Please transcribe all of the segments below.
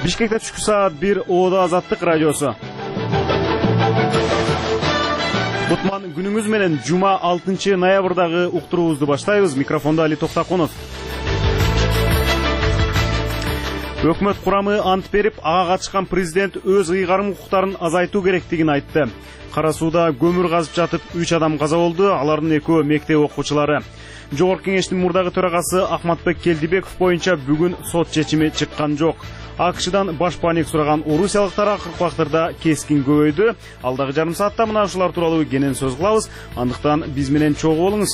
Бишкекте түшкү саат 1 Оода Азаттык радиосу. Кутман күнүңүз менен жума 6 ноябрдагы уктуруубузду баштайбыз. Микрофонда Али Токтакунов. Өкмөт курамы ант берип, ага катышкан президент өз ыйгарым укуктарын азайтуу керектигин айтты. Кара сууда көмүр казып жатып 3 адам каза болду, алардын экөө мектеп окуучулары. Жогорку кеңештин мурдагы төрагасы Ахматбек Келдибеков боюнча бүгүн сот чечими чыккан жок. АКШдан баш паник сураган орусиялыктар акыркы убактарда кескин көбөйдү. Алдагы жарым саатта мына ушулар тууралуу кенен сөз кылабыз. Андыктан биз менен чогуу болуңуз.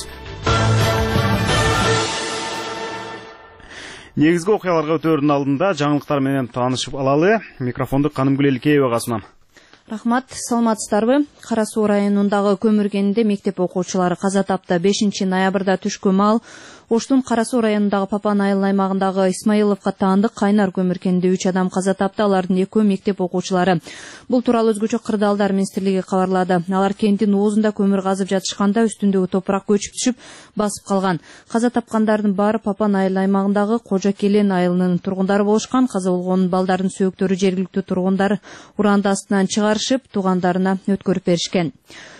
Негизги окуяларга өтөөрдүн алдында жаңылыктар менен таанышып алалы. Микрофонду Канымгүл Эликеева сунам. Рахмат, саламатсыздарбы? Кара суу районундагы көмүр кенинде мектеп окуучулары каза тапты. 5 ноябрда түшкү маал Оштун Кара суу районундагы Папан айыл аймагындагы Исмаиловка таандык кайнар көмүр кенинде 3 адам каза тапты. Алардын экөө мектеп окуучулары. Бул тууралуу өзгөчө Кырдаалдар министрлиги кабарлады. Алар кенттин оозунда көмүр казып жатышканда үстүндөгү топурак көчүп түшүп басып калган. Каза тапкандардын баары Папан айыл аймагындагы Кожо Келен айылынын тургундары болушкан. Каза болгон балдардын сөөктөрү жергиликтүү тургундар уранды астынан чыгарышып, туугандарына өткөрүп беришкен.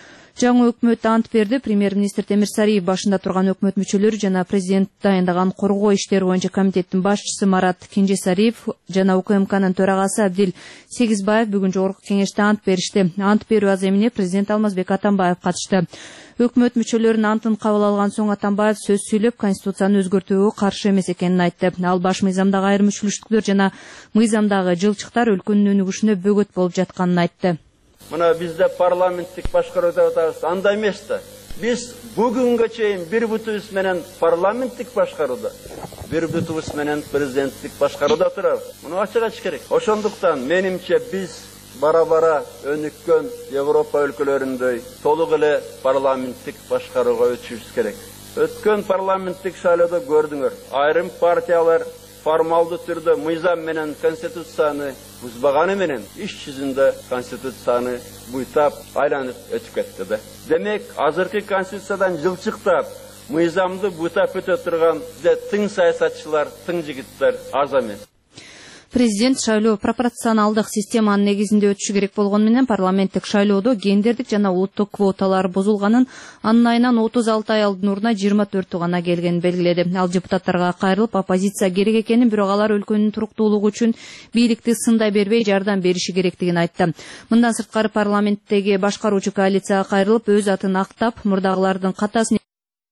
Жаңы өкмөт ант берди. Премьер-министр Темир Сариев башында турган өкмөт мүчөлөрү жана президент дайындаган коргоо иштери боюнча комитеттин башчысы Марат Кенжесариев жана УКМКнын төрагасы Абдил Сегизбаев бүгүн жогорку кеңеште ант беришти. Ант берүү аз эмне президент Алмазбек Атамбаев катышты. Өкмөт мүчөлөрүнүн антын кабыл алган соң Атамбаев сөз сүйлөп, конституцияны өзгөртүүгө каршы эмес экенин айтты. Ал баш мыйзамдагы айрым мүчөлүштүктөр жана мыйзамдагы жылчыктар өлкөнүн өнүгүшүнө бөгөт болуп жатканын айтты. Мына бизде парламенттик башкаруу деп атабыз, андай эмес да. Биз бүгүнгө чейин бир бүтүбүз менен парламенттик башкарууда, бир бүтүбүз менен президенттик башкарууда турабыз. Муну ачык айтыш керек. Ошондуктан менимче биз бара-бара өнүккөн Европа өлкөлөрүндөй толук эле парламенттик башкарууга өтүшүбүз керек. Өткөн парламенттик шайлоодо көрдүңөр, айрым партиялар формалдуу түрдө мыйзам менен конституцияны бузбаганы менен иш жүзүндө конституцияны буйтап айланып өтүп кетти да. Демек, азыркы конституциядан жылчыктап, мыйзамды буйтап өтө турган тың саясатчылар, тың жигиттер аз эмес. Президент шайлоо пропорционалдык системанын негизинде өтүшү керек болгону менен парламенттик шайлоодо гендердик жана улуттук квоталар бузулганын, анын айынан 36 аялдын ордуна 24 гана келгенин белгиледи. Ал депутаттарга кайрылып, оппозиция керек экенин, бирок алар өлкөнүн туруктуулугу үчүн бийликти сындай бербей жардам бериши керектигин айтты. Мындан сырткары парламенттеги башкаруучу коалицияга кайрылып, өз атын актап, мурдагылардын катасын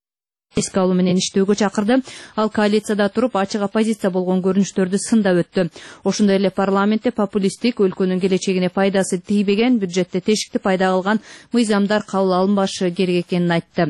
эске алуу менен иштөөгө чакырды. Ал коалицияда туруп, ачык оппозиция болгон көрүнүштөрдү сындап өттү. Ошондой эле парламентте популисттик, өлкөнүн келечегине пайдасы тийбеген, бюджетте тешикти пайда кылган мыйзамдар кабыл алынбашы керек экенин айтты.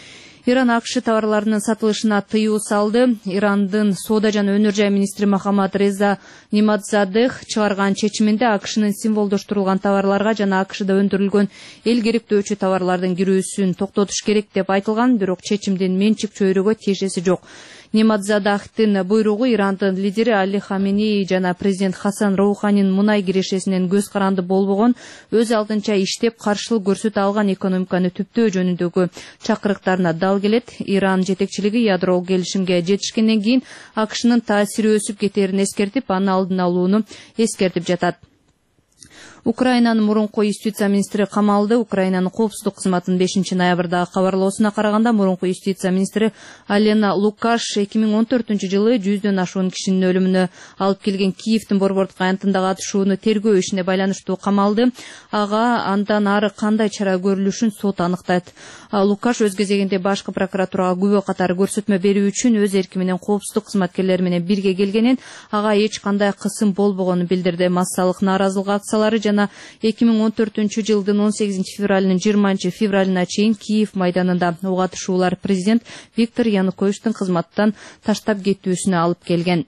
Иран АКШ товарларынын сатылышына тыюу салды. Ирандын соода жана өнөр жай министри Мохаммад Реза Нимадзадех чыгарган чечиминде АКШнын символдоштурулган товарларга жана АКШда өндүрүлгөн эл керектөөчү товарлардын кирүүсүн токтотуш керек деп айтылган, бирок чечимдин менчик чөйрөгө тиешеси жок. Нимадзадахтын буйругу Ирандын лидери Али Хаменеи жана президент Хасан Роуханин мунай кирешесинен көз каранды болбогон, өз алдынча иштеп каршылык көрсөтө алган экономиканы түптөө жөнүндөгү чакырыктарына дал келет. Иран жетекчилиги ядролук келишимге жетишкенден кийин АКШнын таасири өсүп кетерин эскертип, аны алдын алууну эскертип жатат. Украинанын мурунку юстиция министри камалды. Украинанын коопсуздук кызматынын 5 ноябрдагы кабарлоосуна караганда, мурунку юстиция министри Алена Лукаш 2014-жылы 100дөн ашуун кишинин өлүмүнө алып келген Киевдин борбордук аянтындагы атышууну тергөө ишине байланыштуу камалды. Ага андан ары кандай чара көрүлүшүн сот аныктайт. Лукаш өз кезегинде башкы прокуратурага күбө катары көрсөтмө берүү үчүн өз эрки менен коопсуздук кызматкерлери менен бирге келгенин, ага эч кандай кысым болбогонун билдирди. Массалык нааразылык акциялары жана 2014-жылдын 18 февралынан 20 февралына чейин Киев майданында ок атышуулар президент Виктор Януковичтин кызматтан таштап кетүүсүнө алып келген.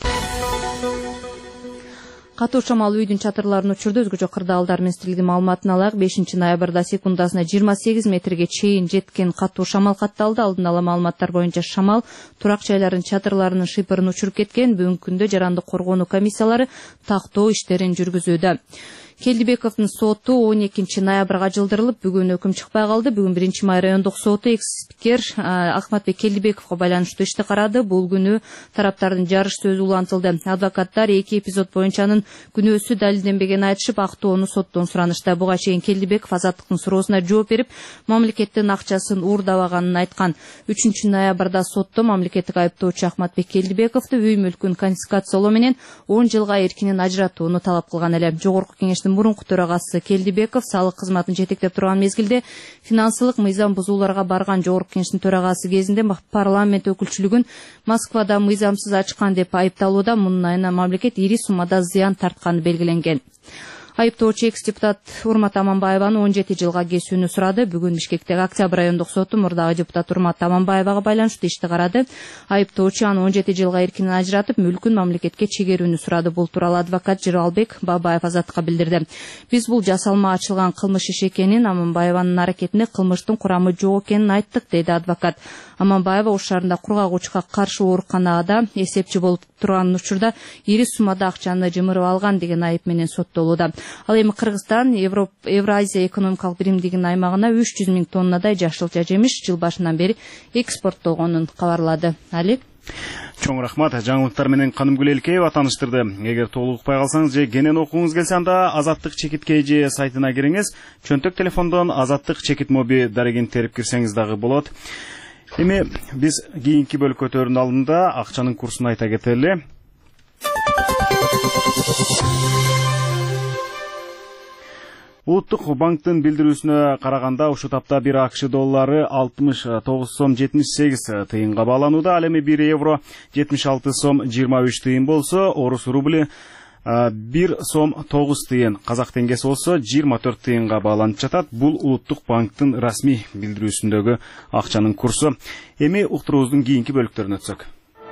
Катуу шамал үйдүн чатырларын учурду. Өзгөчө Кырдаалдар министрлигинин маалыматына алайык, 5 ноябрда секундасына 28 метрге чейин жеткен катуу шамал катталды. Алдын ала маалыматтар боюнча шамал турак жайлардын чатырларынын шыйпырын учуруп кеткен. Бүгүнкү күндө жарандык коргонуу комиссиялары тактоо иштерин жүргүзүүдө. Келдибековдун соту 12 ноябрга жылдырылып, бүгүн өкүм чыкпай калды. Бүгүн 1 май райондук соту экс-спикер Ахматбек Келдибековго байланыштуу ишти карады. Бул күнү тараптардын жарыш сөзү улантылды. Адвокаттар 2 эпизод боюнча анын күнөөсү далилденбегенин айтышып, актоону соттон суранышты. Буга чейин Келдибеков азаттыктын суроосуна жооп берип, мамлекеттин акчасын уурдабаганын айткан. 3 ноябрда сотто мамлекеттик айыптоочу Ахматбек Келдибековду үй мүлкүн конфискациялоо менен 10 жылга эркинен ажыратууну талап кылган эле. Жогорку кеңештин мурунку төрагасы Келдибеков салык кызматын жетектеп турган мезгилде финансылык мыйзам бузууларга барган жогорку кеңештин төрагасы кезинде парламент өкүлчүлүгүн Москвада мыйзамсыз ачкан деп айыпталууда. Мунун айынан мамлекет ири суммада зыян тартканы белгиленген. Айыптоочу экс-депутат Урмат Аманбаеваны 17 жылга кесүүнү сурады. Бүгүн Бишкектеги Октябрь райондук соту мурдагы депутат Урмат Аманбаевага байланыштуу ишти карады. Айыптоочу аны 17 жылга эркинен ажыратып, мүлкүн мамлекетке чегерүүнү сурады. Бул тууралуу адвокат Жыралбек Бабаев азаттыкка билдирди. Биз бул жасалма ачылган кылмыш иши экенин, Аманбаеванын аракетинде кылмыштын курамы жок экенин айттык, деди адвокат. Аманбаева ош шаарында кургагуучуга каршы ооруканада эсепчи болуп турган учурда ири суммада акчаны жымырып алган деген айып менен соттолууда. Ал эми Кыргызстан Евразия экономикалык биримдигинин аймагына 300 000 тоннадай жашылча жемиш жыл башынан бери экспорттолгонун кабарлады. Али Чоң рахмат. Жаңылыктар менен Канымгүл Элкеева таныштырды. Эгер толук укпай калсаңыз же кенен окугуңуз келсе, анда Азаттык чекит KG сайтына кириңиз. Чөнтөк телефондон Азаттык чекит моби дарегин терип кирсеңиз дагы болот. Эми биз кийинки бөлүккө өтөрүн алдында акчанын курсун айта кетели. Улуттук банктын билдирүүсүнө караганда ушу тапта 1 АКШ доллары 69 сом 78 тыйынга бааланууда. Ал эми 1 евро 76 сом 23 тыйын болсо, орус рубли 1 сом 9 тыйын, казак теңгеси болсо 24 тыйынга бааланып жатат. Бул улуттук банктын расмий билдирүүсүндөгү акчанын курсу. Эми уктуруубуздун кийинки бөлүктөрүнө өтсөк.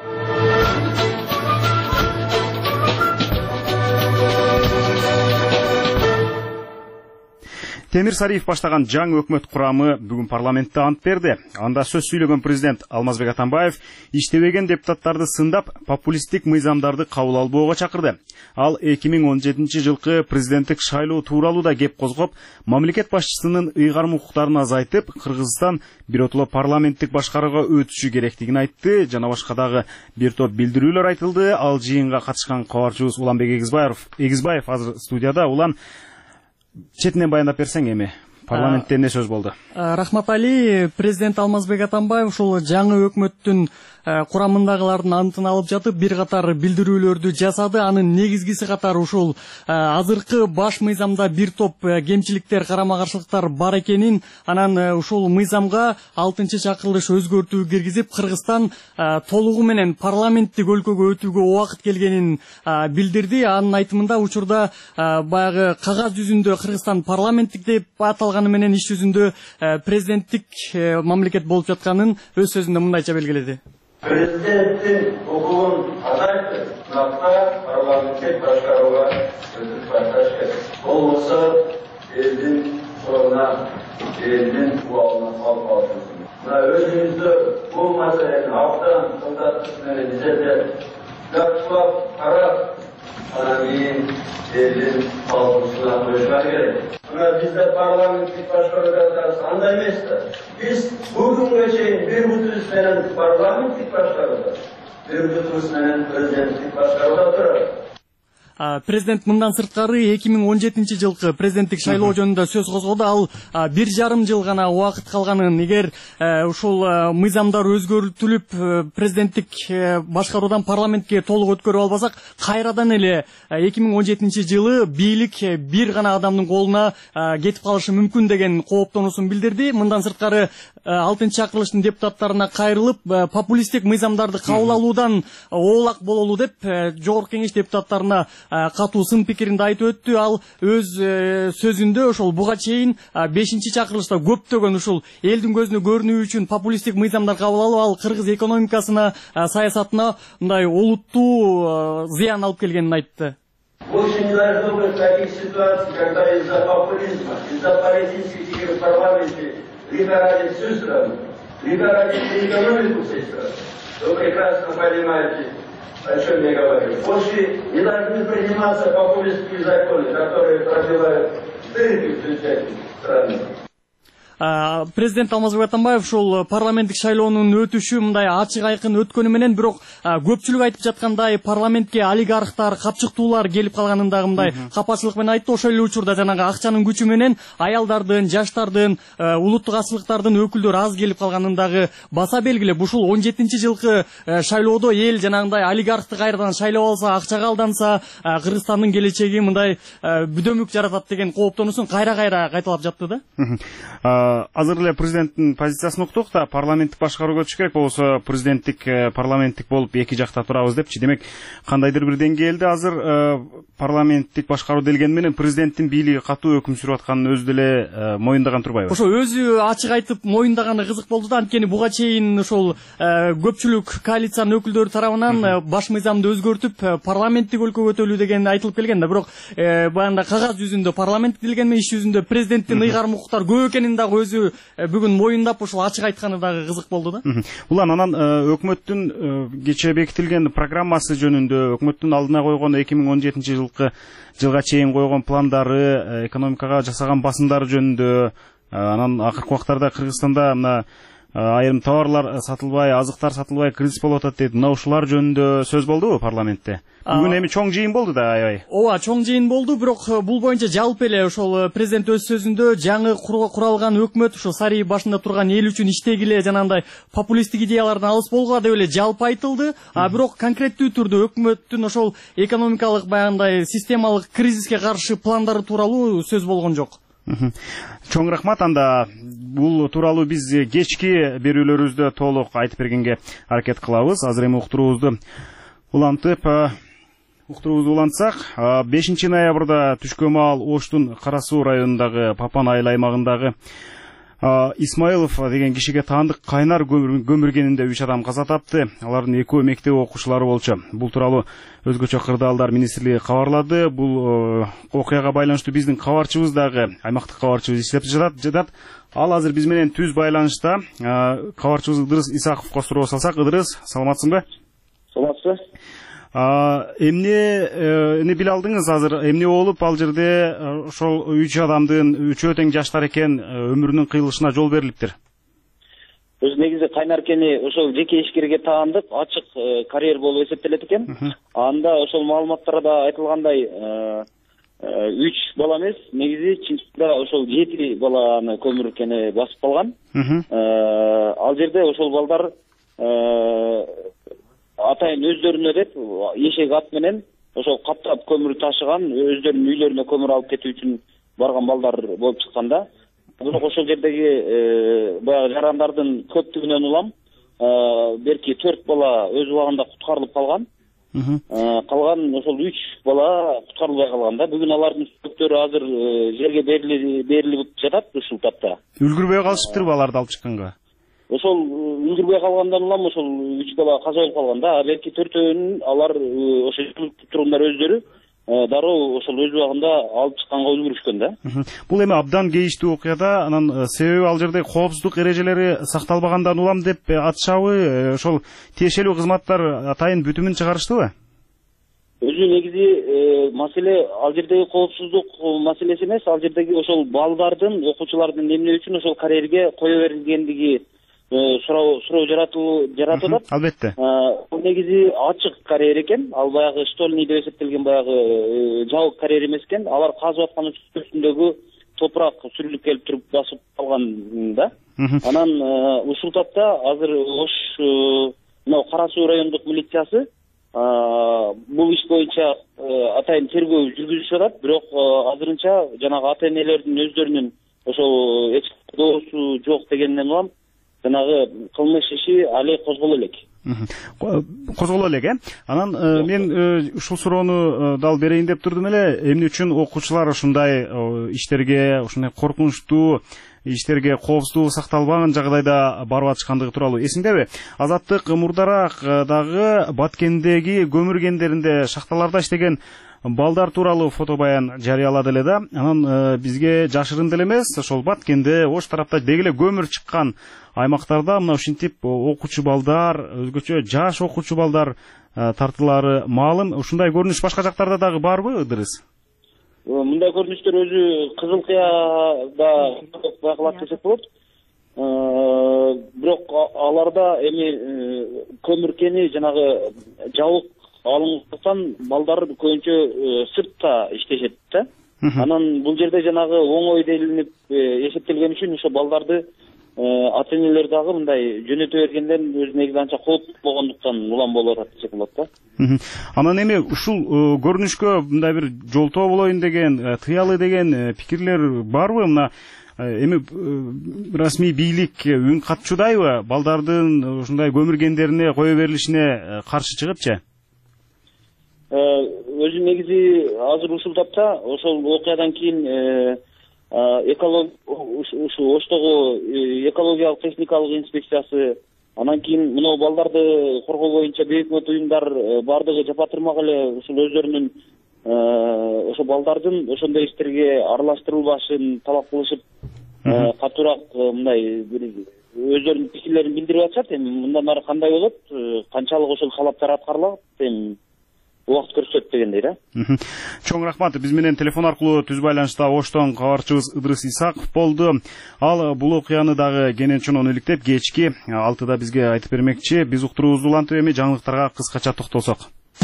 Темир Сариев баштаган жаңы өкмөт курамы бүгүн парламентте ант берди. Анда сөз сүйлөгөн президент Алмазбек Атамбаев иштебеген депутаттарды сындап, популисттик мыйзамдарды кабыл албоого чакырды. Ал 2017 жылкы президенттик шайлоо тууралуу да кеп козгоп, мамлекет башчысынын ыйгарым укуктарын азайтып, Кыргызстан биротоло парламенттик башкарууга өтүшү керектигин айтты. Жана башка дагы бир топ билдирүүлөр айтылды. Ал жыйынга катышкан кабарчыбыз Уланбек Эгизбаев азыр студияда. Улан, четинен баяндап берсең эми парламентте эмне сөз болду? Рахмат Али, президент Алмазбек Атамбаев ушул жаңы өкмөттүн курамындагылардын антын алып жатып, бир катар билдирүүлөрдү жасады. Анын негизгиси катары ушул азыркы баш мыйзамда бир топ кемчиликтер, карама-каршылыктар бар экенин, анан ушул мыйзамга 6-чакырылыш өзгөртүү киргизип, Кыргызстан толугу менен парламенттик өлкөгө өтүүгө убакыт келгенин билдирди. Анын айтымында учурда баягы кагаз жүзүндө Кыргызстан парламенттик деп аталганы менен иш жүзүндө президенттик мамлекет болуп жатканын өз сөзүндө мындайча белгиледи. Президенттин укугун азайтып, парламенттик башкарууга өтүп башташ керек. Болбосо элдин соруна, элдин убалына калып калышыбыз. Мына өзүбүздө бул маселени абдан тыңдатып менен изилдеп, жакшылап карап, анан кийин элдин талкуусуна коюшка керек. Мына бизде парламенттик башкарууга андай эмес да. Биз бүгүнгө чейин бир бутубуз менен парламенттик башкарууда, бир бутубуз менен президенттик башкарууда турат. Президент мындан сырткары 2017 жылкы президенттик шайлоо жөнүндө сөз козгоду. Ал 1,5 жыл гана убакыт калганын, эгер ушул мыйзамдар өзгөртүлүп президенттик башкаруудан парламентке толук өткөрүп албасак, кайрадан эле 2017 жылы бийлик бир гана адамдын колуна кетип калышы мүмкүн деген кооптонуусун билдирди. Мындан сырткары 6-чакырылыштын депутаттарына кайрылып, популисттик мыйзамдарды кабыл алуудан оолак бололу деп жогорку кеңеш депутаттарына катуу сын пикиринди айтып өттү. Ал өз сөзүндө ошол буга чейин 5-чакырылышта көптөгөн ушул элдин көзүнө көрүнүү үчүн популисттик мыйзамдар кабыл алып, ал кыргыз экономикасына, саясатына мындай олуттуу зыян алып келгенин айтты. Больше не должно быть таких ситуаций, когда из-за популизма, из-за политических игр в парламенте либо ради всю страну, либо ради экономику всей страны. Вы прекрасно понимаете, о чем я говорю. После не должны приниматься популистские законы, которые пробивают дырки в бюджете страны. Президент Алмазбек Атамбаев ушул парламенттик шайлоонун өтүшү мындай ачык айкын өткөнү менен бирок көпчүлүк айтып жаткандай парламентке олигархтар, капчыктуулар келип калганын дагы мындай капачылык менен айтты. Ошол эле учурда жанагы акчанын күчү менен аялдардын, жаштардын, улуттук асылыктардын өкүлдөрү аз келип калганын дагы баса белгилеп, ушул 17-жылкы шайлоодо эл жанагындай олигархты кайрадан шайлап алса, акчага алданса, Кыргызстандын келечеги мындай бүдөмүк жаратат деген кооптонуусун кайра-кайра кайталап жатты да. Азыр эле президенттин позициясын уктук да, парламенттик башкарууга өтүш керек болсо президенттик, парламенттик болуп эки жакта турабыз депчи. Демек, кандайдыр бир деңгээлде азыр парламенттик башкаруу делгени менен президенттин бийлиги катуу өкүм сүрүп атканын өзү деле моюндаган турбайбы? Ошо өзү ачык айтып моюндаганы кызык болду да. Анткени буга чейин ошол көпчүлүк коалициянын өкүлдөрү тарабынан баш мыйзамды өзгөртүп парламенттик өлкөгө өтөлүү деген айтылып келген да. Бирок баягында кагаз жүзүндө парламент делгенмен иш жүзүндө президенттин ыйгарым укуктары көп экенин дагы өзү бүгүн моюндап ушул ачык айтканы дагы кызык болду да. Улан анан өкмөттүн кечээ бекитилген программасы жөнүндө, өкмөттүн алдына койгон 2017-жылга чейин койгон пландары, экономикага жасаган басымдары жөнүндө, анан акыркы убактарда Кыргызстанда мына айрым товарлар сатылбай, азыктар сатылбай кризис болуп атат дейт. Мына ушулар жөнүндө сөз болдубу парламентте? Бүгүн эми чоң жыйын болду да, аябай. Ооба, чоң жыйын болду, бирок бул боюнча жалпы эле ошол президент өз сөзүндө жаңы куралган өкмөт ушул сарый башында турган эл үчүн иштегиле, жанагындай популисттик идеялардан алыс болгула деп эле жалпы айтылды. Бирок конкреттүү түрдө өкмөттүн ошол экономикалык баягындай системалык кризиске каршы пландары тууралуу сөз болгон жок. Чоң рахмат. Анда бул тууралуу биз кечки берүүлөрүбүздө толук айтып бергенге аракет кылабыз. Азыр эми уктуруубузду улантсак, 5 ноябрда түшкө маал Оштун Кара Суу районундагы Папан айыл аймагындагы Исмаилов деген кишиге таандык кайнар көмүргенинде 3 адам каза тапты. Алардын экөө мектеп окуучулары болчу. Бул тууралуу өзгөчө кырдаалдар министрлиги кабарлады. Бул окуяга байланыштуу биздин кабарчыбыз дагы, аймактык кабарчыбыз иштеп жатат. Ал азыр биз менен түз байланышта. Кабарчыбыз Ыдырыс Исаковго суроо салсак. Ыдырыс, саламатсыңбы? Саламатсыз. Эмне биле алдыңыз азыр? Эмне болуп ал жерде ошол 3 адамдын үчөө тең жаштар экен өмүрүнүн кыйылышына жол берилиптир? Өз негизи кайнар кени ошол жеке ишкерге таандык ачык карьер болуп эсептелет экен. Анда ошол маалыматтарда айтылгандай 3 бала эмес, негизи чынында ошол 7 баланы көмүркени басып калган. Ал жерде ошол балдар атайын өздөрүнө деп эшек ат менен ошол каптап көмүр ташыган, өздөрүнүн үйлөрүнө көмүр алып кетүү үчүн барган балдар болуп чыкканда. Бирок ошол жердеги баягы жарандардын көптүгүнөн улам берки 4 бала өз убагында куткарылып калган. Калган ошол 3 бала куткарылбай калган да. Бүгүн алардын сөктөрү азыр жерге берилип жатат ушул тапта. Үлгүрбөй калышыптырбы аларды алып чыкканга? Ошол үлгүрбөй калгандан улам ошол 3 бала каза болуп калган да. Берки 4-өөнүн алар ошол тургундар өздөрү дароо ошол өз убагында алып чыкканга үлгүрүшкөн да. Бул эми абдан кейиштүү окуяда, анан себеби ал жерде коопсуздук эрежелери сакталбагандан улам деп атышабы? Ошол тиешелүү кызматтар атайын бүтүмүн чыгарыштыбы? Өзү негизи маселе ал жердеги коопсуздук маселеси эмес, ал жердеги ошол балдардын, окуучулардын эмне үчүн ошол карьерге кое берилгендиги суроо жаратылат. Албетте. Бул негизи ачык карьер экен. Ал баягы штольный деп эсептелген баягы жабык карьер эмес экен. Алар казып аткан үстүндөгү топурак сүрүлүп келип туруп басып калган да. Анан ушул тапта азыр Ош мына Кара Суу райондук милициясы бул иш боюнча атайын тергөө жүргүзүшүп атат. Бирок азырынча жанагы ата энелердин өздөрүнүн ошол эч доосу жок дегенден улам жанагы кылмыш иши али козголо элек. Анан мен ушул суроону дал берейин деп турдум эле. Эмне үчүн окуучулар ушундай иштерге, ушундай коркунучтуу иштерге коопсуздугу сакталбаган жагдайда барып атышкандыгы тууралуу эсиңдеби? Азаттык мурдараак дагы Баткендеги көмүр кендеринде шахталарда иштеген балдар тууралуу фото баян жарыялады эле да. Анан бизге жашырын деле эмес, ошол Баткенде, Ош тарапта деги эле көмүр чыккан аймактарда мына ушинтип окуучу балдар, өзгөчө жаш окуучу балдар тартылары маалым. Ушундай көрүнүш башка жактарда дагы барбы, Ыдырыс? Мындай көрүнүштөр өзү Кызылкыяда байкалат десек болот. Бирок аларда эми көмүркени жанагы жабык алынган балдар көбүнчө сыртта иштешет да. Анан бул жерде жанагы оңой делинип эсептелген үчүн ошо балдарды ата-энелер дагы мындай жөнөтө бергенден өзү негизи анча кооптуу болгондуктан улам болуп атат десек болот да. Анан эми ушул көрүнүшкө мындай бир жолтоо болоюн деген, тыялы деген пикирлер барбы? Мына эми расмий бийлик үн катчудайбы? Балдардын ушундай көмүргендерине кое берилишине каршы чыгыпчы? Өзү негизи азыр ушул тапта ошол окуядан кийин Оштогу экологиялык техникалык инспекциясы, анан кийин мына балдарды коргоо боюнча бейөкмөт уюмдар бардыгы жапатырмак эле ушул өздөрүнүн ошо балдардын ошондой иштерге аралаштырылбашын талап кылышып, катуураак мындай бир өздөрүнүн пикирлерин билдирип атышат. Эми мындан ары кандай болот, канчалык ошол талаптар аткарылат, эми убакыт көрсөтөт дегендей да. Чоң рахмат. Биз менен телефон аркылуу түз байланышта Оштон кабарчыбыз Ыдырыс Исаков болду. Ал бул окуяны дагы кенен чонон иликтеп кечки 6-да бизге айтып бермекчи. Биз уктуруубузду улантып эми жаңылыктарга кыскача токтолсок.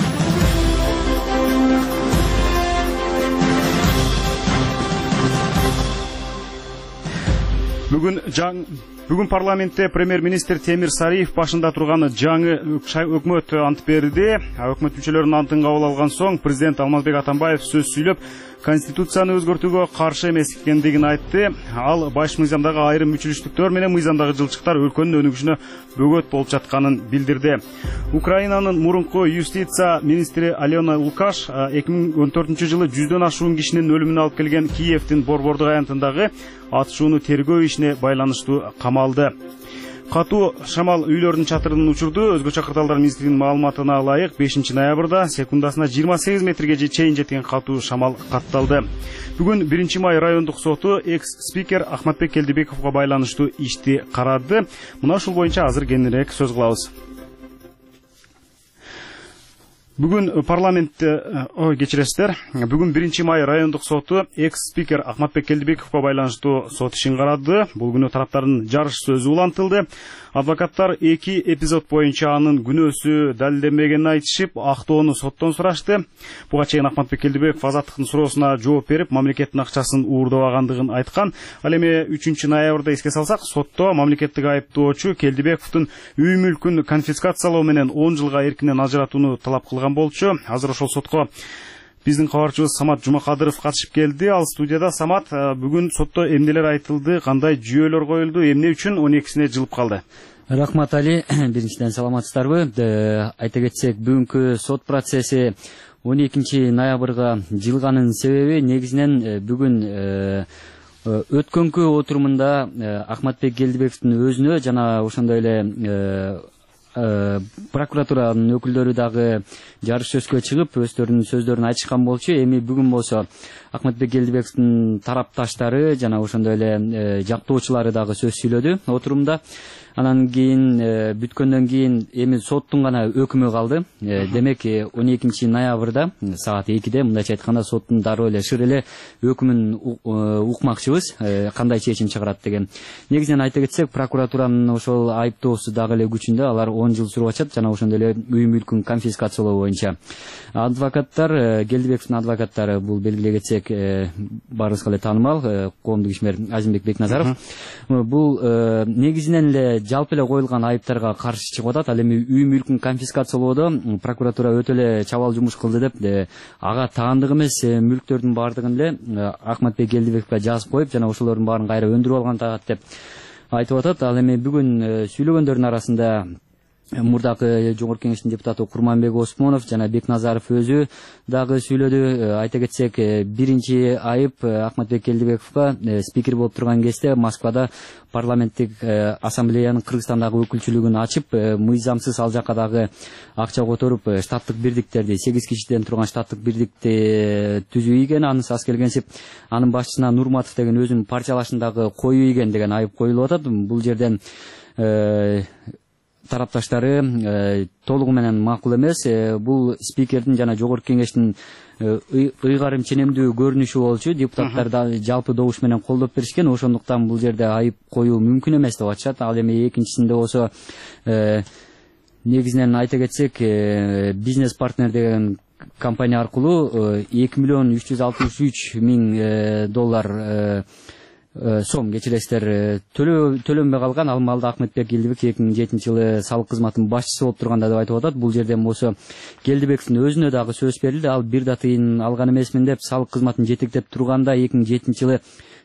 Бүгүн парламентте премьер-министр Темир Сариев башында турган жаңы өкмөт ант берди. Өкмөт мүчөлөрүнүн антын кабыл алган соң президент Алмазбек Атамбаев сөз сүйлөп, конституцияны өзгөртүүгө каршы эмес экендигин айтты. Ал баш мыйзамдагы айрым мүчүлүштүктөр менен мыйзамдагы жылчыктар өлкөнүн өнүгүшүнө бөгөт болуп жатканын билдирди. Украинанын мурунку юстиция министри Алена Лукаш 2014 жылы 100дөн ашуун кишинин өлүмүнө алып келген Киевдин Борбордук аянтындагы атышууну тергөө ишине байланыштуу камалды. Катуу шамал үйлөрдүн чатырын учурду. Өзгөчө кырдаалдар министринин маалыматына ылайык 5 ноябрда секундасына 28 метрге чейин жеткен катуу шамал катталды. Бүгүн 1 май райондук соту экс-спикер Ахматбек Келдибековго байланыштуу ишти карады. Мына ушул боюнча азыр кененирээк сөз кылабыз. Бүгүн кечиресиздер. Бүгүн 1 май райондук соту экс-спикер Ахматбек Келдибековго байланыштуу сот ишин карады. Бул күнү тараптардын жарыш сөзү улантылды. Адвокаттар 2 эпизод боюнча анын күнөөсү далилденбегенин айтышып, актоону соттон сурашты. Буга чейин Ахматбек Келдибеков азаттыктын суроосуна жооп берип, мамлекеттин акчасын уурдабагандыгын айткан. Ал эми 3 ноябрда эске салсак, сотто мамлекеттик айыптоочу Келдибековдун үй мүлкүн конфискациялоо менен 10 жылга эркинен ажыратууну талап кылган болчу. Азыр ошол сотко биздин кабарчыбыз Самат Жумакадыров катышып келди. Ал студияда. Самат, бүгүн сотто эмнелер айтылды, кандай жүйөлөр коюлду, эмне үчүн 12-сине жылып калды? Рахмат Али, биринчиден саламатсыздарбы? Айта кетсек, бүгүнкү сот процесси 12 ноябрга жылганын себеби негизинен бүгүн өткөнкү отурумунда Ахматбек Келдибековдун өзүнө жана ошондой эле прокуратуранын өкүлдөрү дагы жарыш сөзгө чыгып өздөрүнүн сөздөрүн айтышкан болчу. Эми бүгүн болсо Ахматбек Келдибековдун тарапташтары жана ошондой эле жактоочулары дагы сөз сүйлөдү отурумда. Анан кийин бүткөндөн кийин эми соттун гана өкүмү калды. Демек 12 ноябрда саат 2-де мындайча айтканда соттун дароо эле шыр эле өкүмүн укмакчыбыз, кандай чечим чыгарат деген. Негизинен айта кетсек, прокуратуранын ошол айыптоосу дагы эле күчүндө, алар 10 жыл сурап атышат жана ошондой эле үй мүлкүн конфискациялоо боюнча. Адвокаттар, Келдибековдун адвокаттары, бул белгилей кетсек, баарыбызга эле таанымал коомдук ишмер Азимбек Бекназаров. Бул негизинен эле жалпы эле коюлган айыптарга каршы чыгып атат. Ал эми үй мүлкүн конфискациялоодо прокуратура өтө эле чабал жумуш кылды деп, ага таандык эмес мүлктөрдүн баардыгын эле Ахматбек Келдибековго жазып коюп, жана ошолордун баарын кайра өндүрүп алган таат деп айтып атат. Ал эми бүгүн сүйлөгөндөрдүн арасында мурдакы Жогорку Кеңештин депутаты Курманбек Осмонов жана Бекназаров өзү дагы сүйлөдү. Айта кетсек, биринчи айып Ахматбек Келдибековго спикер болуп турган кезде Москвада парламенттик ассамблеянын Кыргызстандагы өкүлчүлүгүн ачып, мыйзамсыз ал жака дагы акча которуп, штаттык бирдиктерди, 8 кишиден турган штаттык бирдикти түзүү ийген, анысыз келгенсип, анын башчысына Нурматов деген өзүнүн партиялашындагы коюу ийген деген айып коюлуп атат. Бул жерден тарапташтары толугу менен макул эмес. Бул спикердин жана жогорку кеңештин ыйгарым ченемдүү көрүнүшү болчу. Депутаттар да жалпы добуш менен колдоп беришкен. Ошондуктан бул жерде айып коюу мүмкүн эмес деп атышат. Ал эми экинчисинде болсо негизинен айта кетсек, бизнес партнер деген компания аркылуу 2.363.000 сом кечиресиздер төлөнбөй калган. Ал маалда Ахметбек Келдибек 2007-жылы салык кызматынын башчысы болуп турганда деп айтып атат. Бул жерден болсо Келдибектин өзүнө дагы сөз берилди. Ал бир да тыйын алган эмесмин деп салык кызматын жетектеп турганда 2007-жылы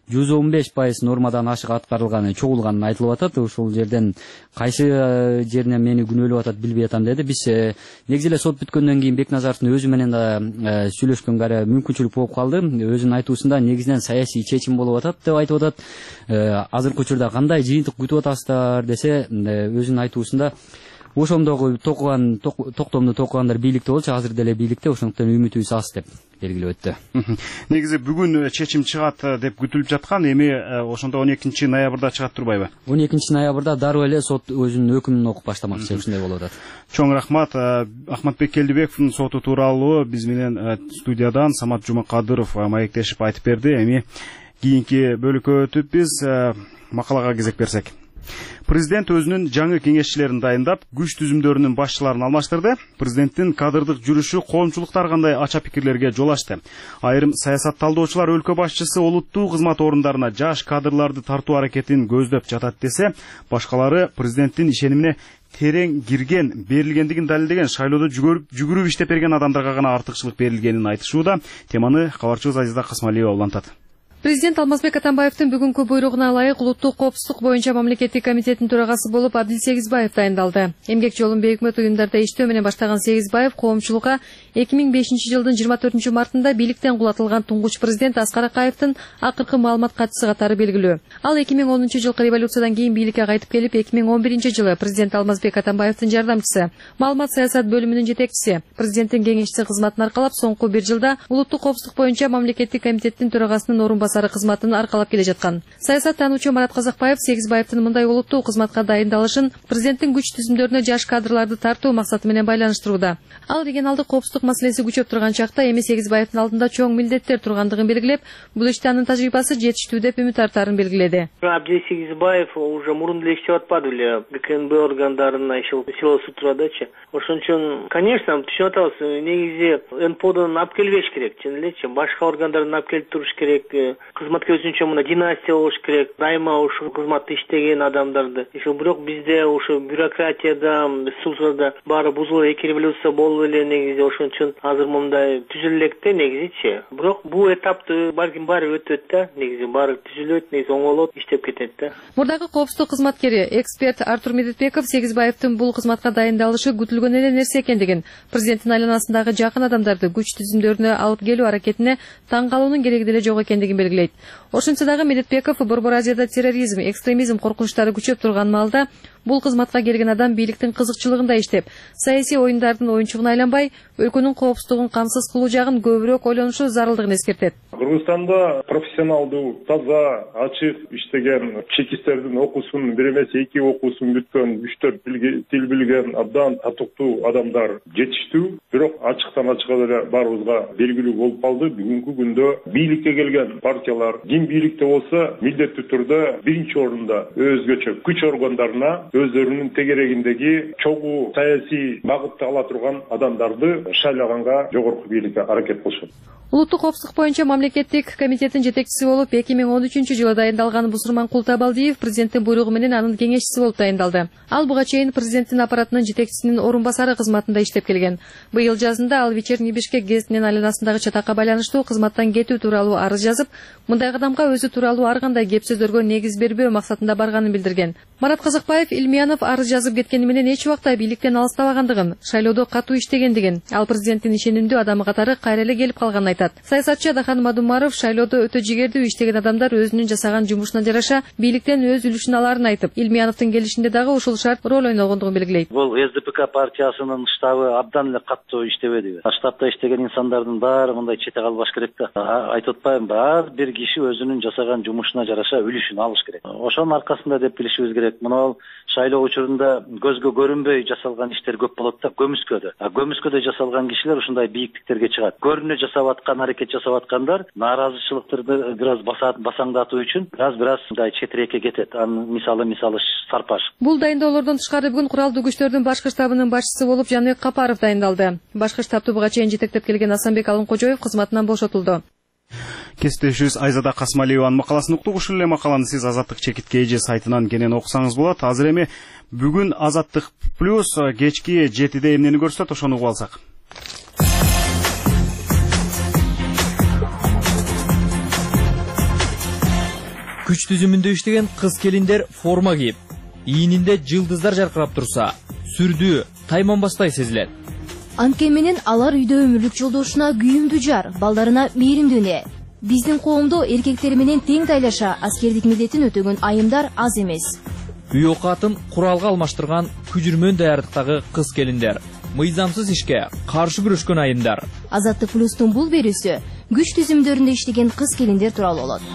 115% нормадан ашык аткарылганы, чогулганын айтылып атат. Ушул жерден кайсы жеринен мени күнөөлөп атат билбей атам деди. Биз негизи эле сот бүткөндөн кийин Бекназаровдун өзү менен да сүйлөшкөнгө мүмкүнчүлүк болуп калды. Өзүнүн айтуусунда негизинен саясий чечим болуп атат деп айтып атат. Азыркы учурда кандай жыйынтык күтүп атасыздар десе, өзүнүн айтуусунда ошондогу токтомду токугандар бийликте болчу, азыр деле бийликте, ошондуктан үмүтүбүз аз деп белгилеп өттү. Негизи бүгүн чечим чыгат деп күтүлүп жаткан, эми ошондо 12 ноябрда чыгат турбайбы? 12 ноябрда дароо эле сот өзүнүн өкүмүн окуп баштамакчы, ушундай болуп атат. Чоң рахмат. Ахматбек Келдибековдун соту тууралуу биз менен студиядан Самат Жумакадыров маектешип айтып берди. Эми кийинки бөлүккө өтүп биз макалага кезек берсек. Президент өзүнүн жаңы кеңешчилерин дайындап, күч түзүмдөрүнүн башчыларын алмаштырды. Президенттин кадырдык жүрүшү коомчулукта ар кандай ача пикирлерге жол ачты. Айрым саясат талдоочулар өлкө башчысы олуттуу кызмат орундарына жаш кадрларды тартуу аракетин көздөп жатат десе, башкалары президенттин ишенимине терең кирген, берилгендигин далилдеген, шайлоодо жүгүрүп иштеп берген адамдарга гана артыкчылык берилгенин айтышууда. Теманы кабарчыбыз Азиза Касмалиева улантат. Президент Алмазбек Атамбаевдин бүгүнкү буйругуна ылайык улуттук коопсуздук боюнча мамлекеттик комитеттин төрагасы болуп Абдил Сегизбаев дайындалды. Эмгек жолун бейөкмөт уюмдарда иштөө менен баштаган Сегизбаев коомчулукка 2005-жылдын 24-мартында бийликтен кулатылган туңгуч президент Аскар Акаевдин акыркы маалымат катчысы катары белгилүү. Ал 2010-жылкы революциядан кийин бийликке кайтып келип, 2011-жылы президент Алмазбек Атамбаевдин жардамчысы, маалымат саясат бөлүмүнүн жетекчиси, президенттин кеңешчиси кызматын аркалап, соңку 1 жылда улуттук коопсуздук боюнча мамлекеттик комитеттин төрагасынын орунбасары кызматын аркалап келе жаткан. Саясат таануучу Марат Казакбаев Сегизбаевдин мындай улуттуу кызматка дайындалышын президенттин күч түзүмдөрүнө жаш кадрларды тартуу максаты менен байланыштырууда. Ал регионалдык коопсуздук маселеси күчөп турган чакта эми Сегизбаевдин алдында чоң милдеттер тургандыгын белгилеп, бул иште анын тажрыйбасы жетиштүү деп үмүт артаарын белгиледи. Абдил Сегизбаев уже мурун деле иштеп атпады беле, ГКНБ органдарына силосу турадычы. Ошон үчүн, конечно, түшүнүп атабыз, негизи НПОдон алып келбеш керек, чын элечи, башка органдардан алып келип туруш керек. Кызматка өзүнчө мына династия болуш керек, дайыма ушул кызматты иштеген адамдарды. Бирок бизде ушу бюрократияда, сулсуда баары бузулуп, эки революция болду эле негизи, ошон үчүн азыр мындай түзүлөлекте негизичи. Бирок бул этапты балким баары өтөт да, негизи баары түзүлөт, негизи оңолот, иштеп кетет да. Мурдагы коопсуздук кызматкери, эксперт Артур Медетбеков Сегизбаевдин бул кызматка дайындалышы күтүлгөн эле нерсе экендигин, президенттин айланасындагы жакын адамдарды күч түзүмдөрүнө алып келүү аракетине таң калуунун кереги деле жок экендигин белгилейт. Ошентсе дагы Медетбеков Борбор Азияда терроризм, экстремизм коркунучтары күчөп турган маалда бул кызматка келген адам бийликтин кызыкчылыгында иштеп, саясий оюндардын оюнчугуна айланбай, өлкөнүн коопсуздугун камсыз кылуу жагын көбүрөөк ойлонушу зарылдыгын эскертет. Кыргызстанда профессионалдуу, таза, ачык иштеген, чекистердин окуусун, бир эмес 2 окуусун бүткөн, 3-4 тил билген, абдан татыктуу адамдар жетиштүү. Бирок ачыктан ачыкка деле баарыбызга белгилүү болуп калды. Бүгүнкү күндө бийликке келген партиялар ким бийликте болсо, милдеттүү түрдө биринчи орунда өзгөчө күч органдарына өздөрүнүн тегерегиндеги чогуу саясий багытты ала турган адамдарды шайлаганга жогорку бийликке аракет кылышат. Улуттук коопсуздук боюнча мамлекеттик комитеттин жетекчиси болуп 2013-жылы дайындалган Бусурман Култабалдиев президенттин буйругу менен анын кеңешчиси болуп дайындалды. Ал буга чейин президенттин аппаратынын жетекчисинин орунбасары кызматында иштеп келген. Быйыл жазында ал Вечерний Бишкек гезитинин айланасындагы чатакка байланыштуу кызматтан кетүү тууралуу арыз жазып, мындай кадамга өзү тууралуу ар кандай кеп сөздөргө негиз бербөө максатында барганын билдирген. Марат Казакбаев Илмиянов арыз жазып кеткени менен эч убакта бийликтен алыстабагандыгын, шайлоодо катуу иштегендигин, ал президенттин ишенимдүү адамы катары кайра эле келип калганын айтат. Саясатчы Адахан Мадумаров шайлоодо өтө жигердүү иштеген адамдар өзүнүн жасаган жумушуна жараша бийликтен өз үлүшүн аларын айтып, Илмияновдун келишинде дагы ушул шарт роль ойногондугун белгилейт. Бул СДПК партиясынын штабы абдан эле каттуу иштебеди. Штабта иштеген инсандардын баары мындай чете калбаш керек да. Айтып атпаймынбы, ар бир киши өзүнүн жасаган жумушуна жараша үлүшүн алыш керек. Ошонун аркасында деп билишибиз керек. Мына шайлоо учурунда көзгө көрүнбөй жасалган иштер көп болот да, көмүскөдө. Көмүскөдө жасалган кишилер ушундай бийиктиктерге чыгат. Көрүнө жасап аткан, аракет жасап аткандар нааразычылыктарды бир аз басаңдатуу үчүн бир аз мындай четирекке кетет. Анын мисалы Сарпаш. Бул дайындоолордон тышкары бүгүн куралдуу күчтөрдүн башкы штабынын башчысы болуп Жаныбек Капаров дайындалды. Башкы штабты буга чейин жетектеп келген Асанбек Алымкожоев кызматынан бошотулду. Кесиптешибиз Айзада Касмалиеванын макаласын уктук. Ушул эле макаланы сиз Азаттык чекитке эже сайтынан кенен окусаңыз болот. Азыр эми бүгүн Азаттык плюс кечки 7-де эмнени көрсөтөт, ошону угуп алсак. Күч түзүмүндө иштеген кыз келиндер форма кийип, ийининде жылдыздар жаркырап турса, сүрдүү, тайманбастай сезилет. Анткени менен алар үйдө өмүрлүк жолдошуна күйүмдүү жар, балдарына мээримдүү эне. Биздин коомдо эркектер менен тең тайлаша аскердик милдетин өтөгөн айымдар аз эмес. Үй окатын куралга алмаштырган күжүрмөн даярдыктагы кыз келиндер, мыйзамсыз ишке каршы күрөшкөн айымдар. Азаттык плюстун бул берүүсү күч түзүмдөрүндө иштеген кыз келиндер тууралуу болот.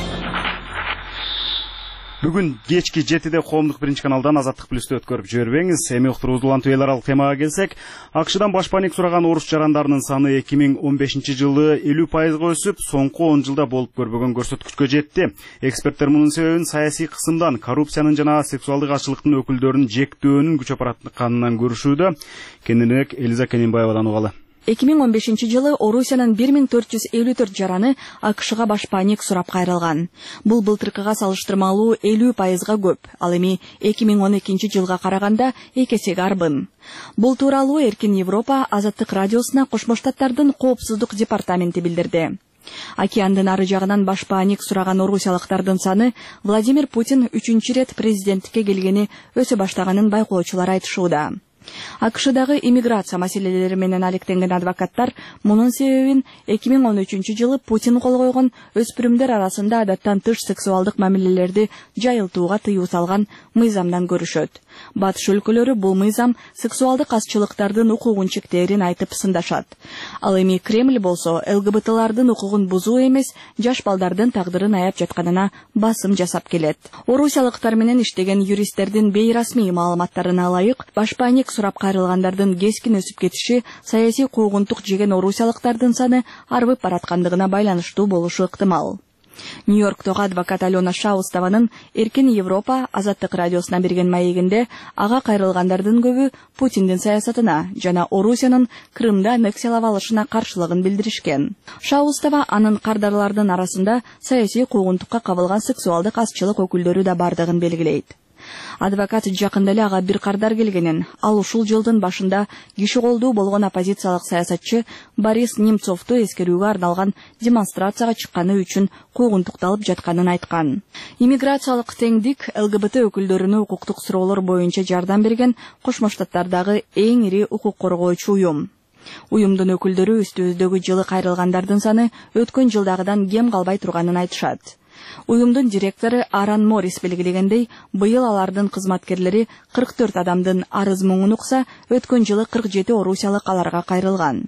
Бүгүн кечки 7-де коомдук биринчи каналдан Азаттык плюсту өткөрүп жибербеңиз. Эми уктуруубузду эл аралык темага келсек, АКШдан башпаник сураган орус жарандарынын саны 2015-жылы 50%га өсүп, соңку 10 жылда болуп көрбөгөн көрсөткүчкө жетти. Эксперттер мунун себебин саясий кысымдан, коррупциянын жана сексуалдык ачылыктын өкүлдөрүн жектөөнүн күчөп баратканынан көрүшүүдө. Кененирээк Элиза Кененбаевадан угалы. 2015-жылы Орусиянын 1454 жараны АКШга башпаник сурап кайрылган. Бул былтыркыга салыштырмалуу 50%га көп. Ал эми 2012-жылга караганда 2 эсеге арбын. Бул тууралуу Эркин Европа Азаттык радиосуна Кошмо Штаттардын коопсуздук департаменти билдирди. Океандын ары жагынан башпаник сураган орусиялыктардын саны Владимир Путин 3-чү рет президенттикке келгени өсө баштаганын байкоочулар айтышууда. АКШдагы иммиграция маселелери менен алектенген адвокаттар мунун себебин 2013-жылы Путин кол койгон өспүрүмдөр арасында адаттан тыш сексуалдык мамилелерди жайылтууга тыюу салган мыйзамдан көрүшөт. Батыш өлкөлөрү бул мыйзам сексуалдык азчылыктардын укугун чектээрин айтып сындашат. Ал эми Кремль болсо ЛГБТлардын укугун бузуу эмес, жаш балдардын тагдырын аяп жатканына басым жасап келет. Орусиялыктар менен иштеген юристтердин бейрасмий маалыматтарына ылайык, башпаник сурап кайрылгандардын кескин өсүп кетиши саясий куугунтук жеген орусиялыктардын саны арбып бараткандыгына байланыштуу болушу ыктымал. Нью-Йорктогу адвокат Алена Шаустованын Эркин Европа Азаттык радиосуна берген маегинде ага кайрылгандардын көбү Путиндин саясатына жана Орусиянын Крымды аннексиялап алышына каршылыгын билдиришкен. Шаустова анын кардарлардын арасында саясий куугунтукка кабылган сексуалдык азчылык өкүлдөрү да бардыгын белгилейт. Адвокат жакында эле ага бир кардар келгенин, ал ушул жылдын башында киши колдуу болгон оппозициялык саясатчы Борис Немцовду эскерүүгө арналган демонстрацияга чыкканы үчүн куугунтукталып жатканын айткан. Иммиграциялык теңдик ЛГБТ өкүлдөрүнө укуктук суроолор боюнча жардам берген Кошмо Штаттардагы эң ири укук коргоочу уюм. Уюмдун өкүлдөрү үстүбүздөгү жылы кайрылгандардын саны өткөн жылдагыдан кем калбай турганын айтышат. Уюмдун директору Аран Моррис белгилегендей, быйыл алардын кызматкерлери 44 адамдын арыз муңун укса, өткөн жылы 47 орусиялык аларга кайрылган.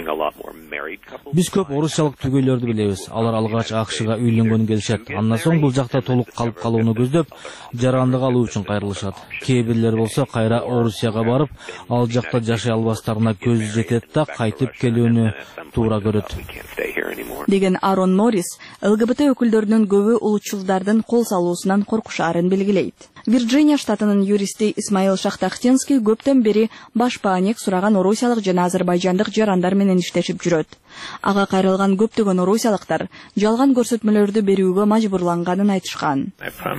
Биз көп орусиялык түгөйлөрдү билебиз. Алар алгач АКШга үйлөнгөнү келишет. Андан соң бул жакта толук калып калууну көздөп, жарандык алуу үчүн кайрылышат. Кээ бирлер болсо кайра Орусияга барып, ал жакта жашай албастарына көзү жетет да кайтып келүүнү туура көрөт. Деген Арон Моррис, ЛГБТ өкүлдөрүнүн көбү улутчулдардын кол салуусунан коркушаарын белгилейт. Вирджиния штатынын юристи Исмаил Шахтахтинский көптөн бери башпаник сураган орусиялык жана азербайжандык жарандар менен иштешип жүрөт. Ага кайрылган көптөгөн орусиялыктар жалган көрсөтмөлөрдү берүүгө мажбурланганын айтышкан.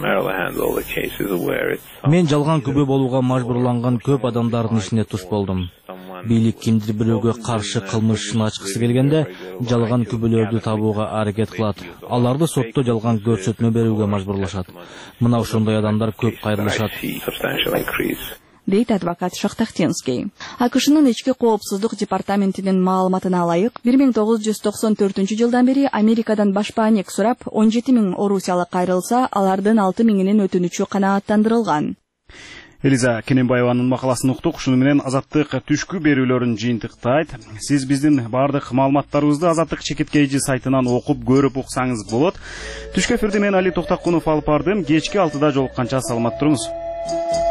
Мен жалган күбө болууга мажбурланган көп адамдардын ишине туш болдум. Бийлик кимдир бирөөгө каршы кылмышын ачкысы келгенде жалган күбөлөрдү табууга аракет кылат. Аларды сотто жалган көрсөтмө берүүгө мажбурлашат. Мына ошондой адамдар көп кайрылышат. дейт адвокат Шахтахтинский. АКШнын ички коопсуздук департаментинин маалыматына ылайык, 1994 жылдан бери Америкадан башпаанек сурап, 17 000 орусиялык кайрылса, алардын 6 000-нин өтүнүчү канааттандырылган. Элиза Кененбаеванын макаласын уктук. Ушуну менен Азаттык түшкү берүүлөрүн жыйынтыктайт. Сиз биздин бардык маалыматтарыбызды Азаттык чекиткейжи сайтынан окуп көрүп уксаңыз болот. Түшкү эфирди мен Али Токтакунов алып бардым. Кечки 6-да жолукканча саламат туруңуз.